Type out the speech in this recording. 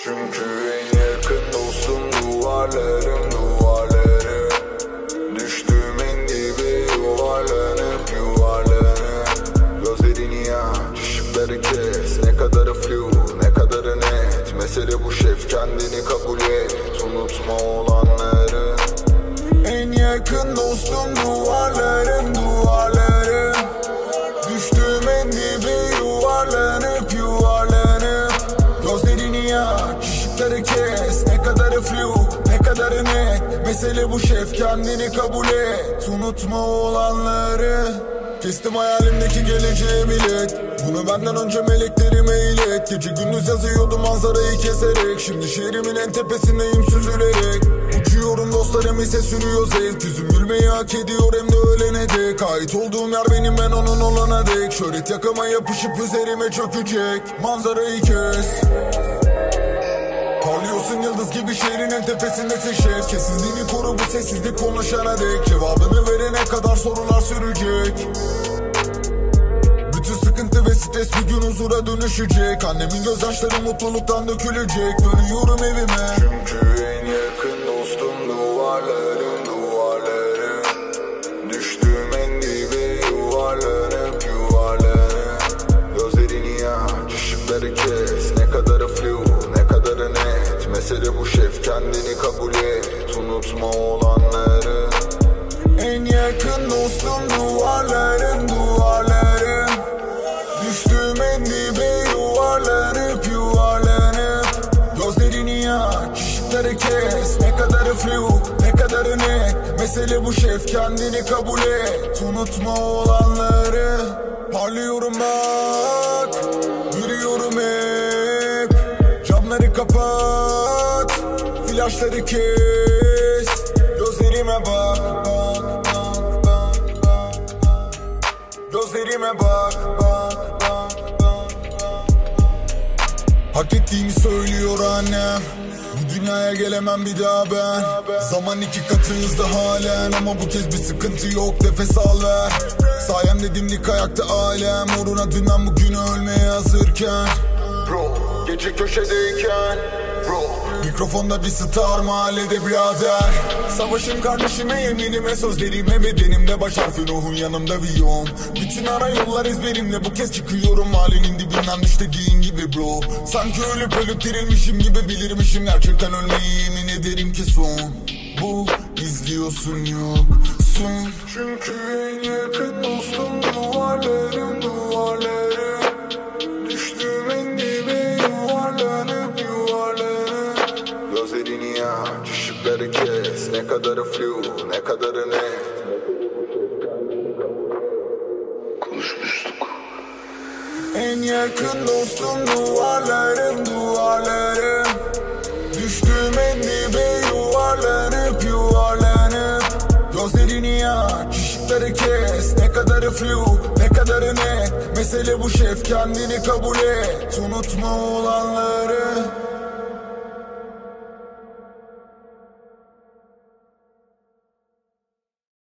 Çünkü en yakın dostum duvarlarım. Düştüğüm en dibe yuvarlanıp gözlerini aç, ışıkları kes. Ne kadarı flu, ne kadarı net. Mesele bu şef, kendini kabul et. Unutma olanları. En yakın dostum duvarlarım. Düştüğüm en dibe yuvarlanıp gözlerini aç, ışıkları kes. Ne kadarı flu, ne kadarı net. Mesele bu şef, kendini kabul et. Unutma olanları. Kestim hayalimdeki geleceği millet. Bunu benden önce meleklerime ilet. Gece gündüz yazıyordum manzarayı keserek. Şimdi şehrimin en tepesindeyim süzülerek. Uçuyorum dostlarım ise sürüyor zevk. Yüzüm gülmeyi hak ediyor hem de ölene dek. Ait olduğum yer benim, ben onun olana dek. Şöhret yakama yapışıp üzerime çökecek. Manzarayı kes. Parlıyorsun yıldız gibi, şehrin en tepesindesin şef. Sessizliğini koru, bu sessizlik konuşana dek. Cevabını verene kadar sorular sürecek. Bütün sıkıntı ve stres bir gün huzura dönüşecek. Annemin gözyaşları mutluluktan dökülecek. Dönüyorum evime. Çünkü en yakın dostum duvarlarım. Düştüğüm en dibe yuvarlanıp gözlerini aç, ışıkları kes. Ne kadarı flu, ne kadarı net. Mesele bu şef, kendini kabul et. Unutma olanları. En yakın dostum duvarlarım. Düştüğüm en dibe yuvarlanıp gözlerini aç, ışıkları kes. Ne kadarı flu, ne kadarı net. Mesele bu şef, kendini kabul et. Unutma olanları. Parlıyorum bak, yürüyorum hep. Camları kapat, flaşları kes. Gözlerime bak. Gözlerime bak. Hak ettiğimi söylüyor annem. Bu dünyaya gelemem bir daha ben. Zaman iki katı hızlı halen. Ama bu kez bir sıkıntı yok, nefes al ver. Sayemde dimdik ayakta ailem. Uğruna dünden bugünü ölmeye hazırken. Bro, gece köşedeyken. Bro, mikrofonda bir star mahallede birader. Savaşım kardeşime, yeminime, sözlerime, bedenimde baş harfi, ruhun yanımda viyom. Bütün ara yollar ezberimle, bu kez çıkıyorum halinin dibinden, düş dediğin gibi bro. Sanki ölüp dirilmişim gibi bilirmişim, gerçekten ölmeyi yemin ederim ki son. Bu izliyorsun yoksun. Çünkü en yakın dostum duvarlarım. Düştüğüm en dibe yuvarlanıp gözlerini aç, ışıkları kes. Ne kadarı flu, ne kadarı net. Konuşmuştuk. En yakın dostum duvarlarım. Düştüğüm en dibe yuvarlanıp gözlerini aç, ışıkları kes. Ne kadarı flu, ne kadarı net. Mesele bu şef, kendini kabul et. Unutma olanları.